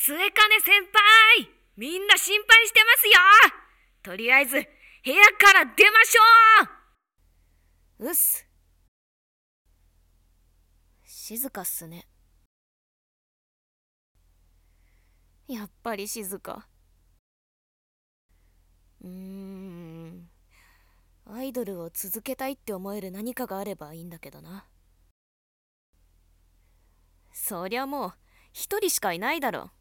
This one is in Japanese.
末金先輩、みんな心配してますよ。とりあえず部屋から出ましょう。 うっす。静かっすね。やっぱり静か。アイドルを続けたいって思える何かがあればいいんだけどな。そりゃもう一人しかいないだろ。